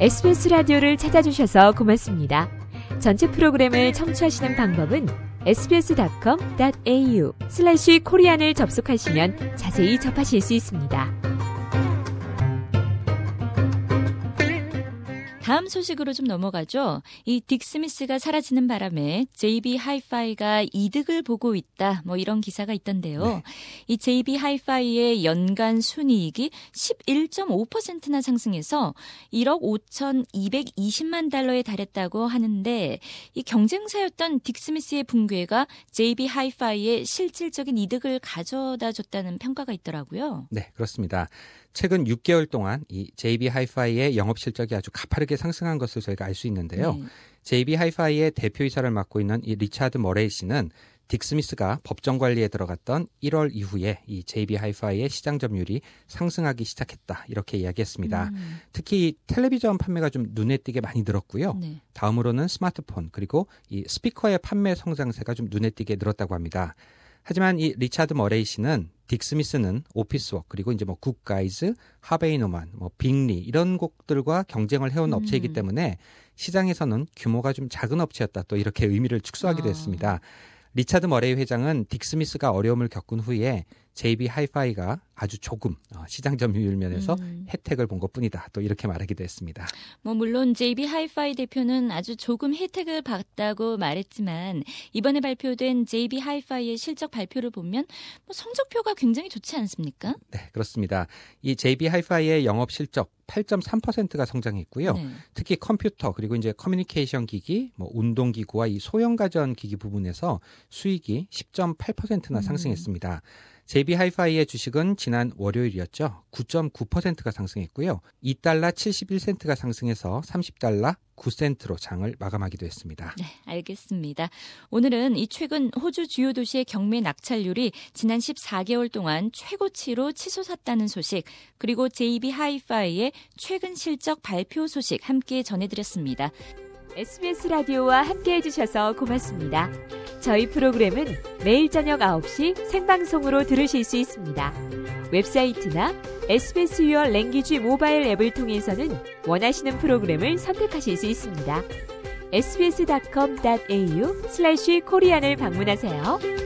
SBS 라디오를 찾아주셔서 고맙습니다. 전체 프로그램을 청취하시는 방법은 sbs.com.au/korean을 접속하시면 자세히 접하실 수 있습니다. 다음 소식으로 좀 넘어가죠. 이 딕 스미스가 사라지는 바람에 JB 하이파이가 이득을 보고 있다. 이런 기사가 있던데요. 네. 이 JB 하이파이의 연간 순이익이 11.5%나 상승해서 1억 5,220만 달러에 달했다고 하는데 이 경쟁사였던 딕 스미스의 붕괴가 JB 하이파이의 실질적인 이득을 가져다 줬다는 평가가 있더라고요. 네, 그렇습니다. 최근 6개월 동안 이 JB 하이파이의 영업 실적이 아주 가파르게 상승한 것을 저희가 알 수 있는데요. 네. JB 하이파이의 대표이사를 맡고 있는 이 리차드 머레이 씨는 딕 스미스가 법정 관리에 들어갔던 1월 이후에 이 JB 하이파이의 시장 점유율이 상승하기 시작했다. 이렇게 이야기했습니다. 특히 텔레비전 판매가 좀 눈에 띄게 많이 늘었고요. 네. 다음으로는 스마트폰 그리고 이 스피커의 판매 성장세가 좀 눈에 띄게 늘었다고 합니다. 하지만 이 리차드 머레이 씨는 딕 스미스는 오피스웍 그리고 이제 굿가이즈, 하베이 노만, 빅리 이런 곡들과 경쟁을 해온 업체이기 때문에 시장에서는 규모가 좀 작은 업체였다 또 이렇게 의미를 축소하기도 했습니다. 리차드 머레이 회장은 딕 스미스가 어려움을 겪은 후에 JB 하이파이가 아주 조금 시장 점유율 면에서 혜택을 본 것뿐이다. 또 이렇게 말하기도 했습니다. 물론 JB 하이파이 대표는 아주 조금 혜택을 받았다고 말했지만 이번에 발표된 JB 하이파이의 실적 발표를 보면 성적표가 굉장히 좋지 않습니까? 네, 그렇습니다. 이 JB 하이파이의 영업 실적 8.3%가 성장했고요. 네. 특히 컴퓨터 그리고 이제 커뮤니케이션 기기, 운동기구와 이 소형 가전 기기 부분에서 수익이 10.8%나 상승했습니다. JB 하이파이의 주식은 지난 월요일이었죠. 9.9%가 상승했고요. 2달러 71센트가 상승해서 30달러 9센트로 장을 마감하기도 했습니다. 네, 알겠습니다. 오늘은 이 최근 호주 주요 도시의 경매 낙찰률이 지난 14개월 동안 최고치로 치솟았다는 소식, 그리고 JB 하이파이의 최근 실적 발표 소식 함께 전해드렸습니다. SBS 라디오와 함께 해주셔서 고맙습니다. 저희 프로그램은 매일 저녁 9시 생방송으로 들으실 수 있습니다. 웹사이트나 SBS Your Language 모바일 앱을 통해서는 원하시는 프로그램을 선택하실 수 있습니다. sbs.com.au/korean을 방문하세요.